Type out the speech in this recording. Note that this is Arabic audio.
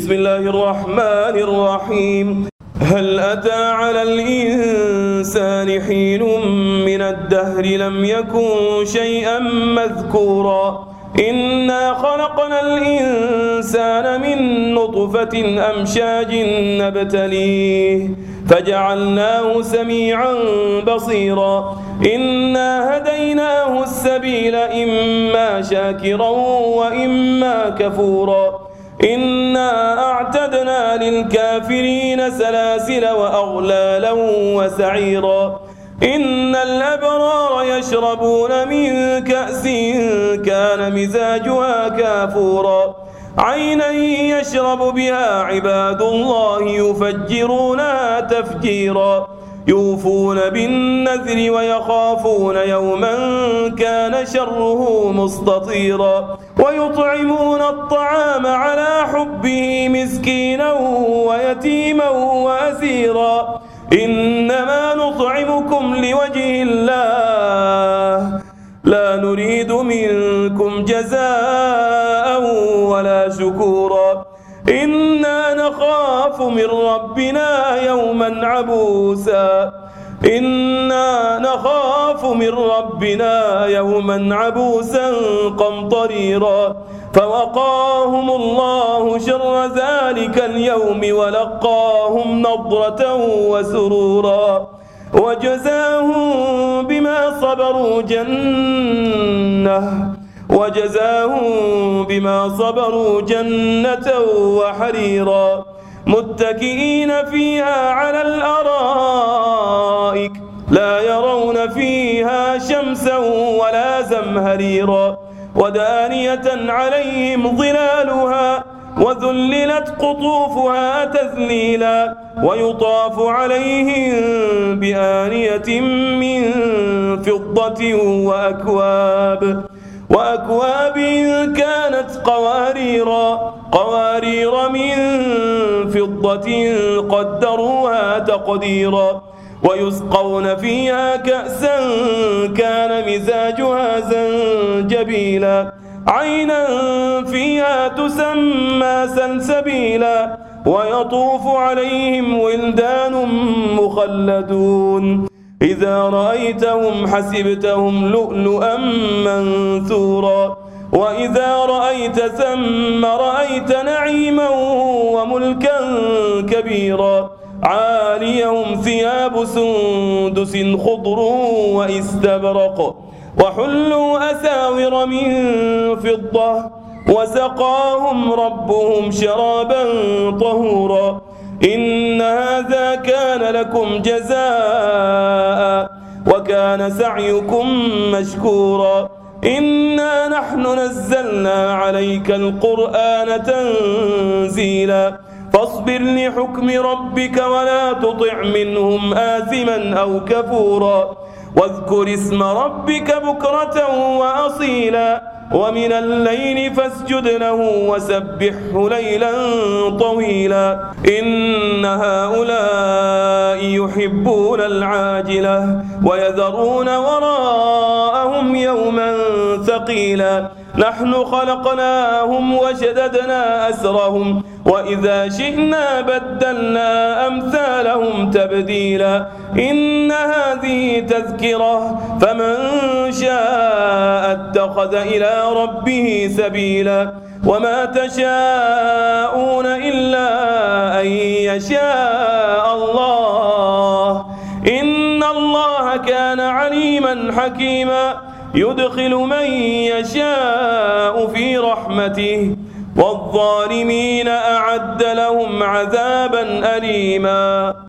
بسم الله الرحمن الرحيم. هل أتى على الإنسان حين من الدهر لم يكن شيئا مذكورا إنا خلقنا الإنسان من نطفة أمشاج نبتليه فجعلناه سميعا بصيرا إنا هديناه السبيل إما شاكرا وإما كفورا إنا أعتدنا للكافرين سلاسل وأغلالا وسعيرا إن الأبرار يشربون من كأس كان مزاجها كافورا عينا يشرب بها عباد الله يفجرونها تفجيرا يوفون بالنذر ويخافون يوما كان شره مستطيرا ويطعمون الطعام على حبه مسكينا ويتيما وأسيرا إنما نطعمكم لوجه الله لا نريد منكم جزاء ولا شكورا إنا نخاف من ربنا يوما عبوسا قمطريرا فوقاهم الله شر ذلك اليوم ولقاهم نضرة وسرورا وجزاهم بما صبروا جنة وحريرا متكئين فيها على الأرائك لا يرون فيها شمسا ولا زمهريرا ودانية عليهم ظلالها وذللت قطوفها تذليلا ويطاف عليهم بآنية من فضة وأكواب كانت قوارير من فضة قدروها تقديرا ويسقون فيها كأسا كان مزاجها زنجبيلا عينا فيها تسمى سلسبيلا ويطوف عليهم ولدان مخلدون إذا رأيتهم حسبتهم لؤلؤا منثورا وإذا رأيت ثم رأيت نعيما وملكا كبيرا عاليهم ثياب سندس خضر واستبرق وحلوا أساور من فضة وسقاهم ربهم شرابا طهورا إن هذا كان لكم جزاء وكان سعيكم مشكورا إنا نحن نزلنا عليك القرآن تنزيلا فاصبر لحكم ربك ولا تطع منهم آثما أو كفورا واذكر اسم ربك بكرة وأصيلا ومن الليل فاسجد له وسبحه ليلا طويلا إن هؤلاء يحبون العاجلة ويذرون وراءهم يوما ثقيلا نحن خلقناهم وشددنا أسرهم وإذا شئنا بدلنا أمثالهم تبديلا إن هذه تذكرة فمن شاء اتخذ إلى ربه سبيلا وما تشاءون إلا أن يشاء الله إن الله كان عليما حكيما يدخل من يشاء في رحمته والظالمين أعد لهم عذابا أليما.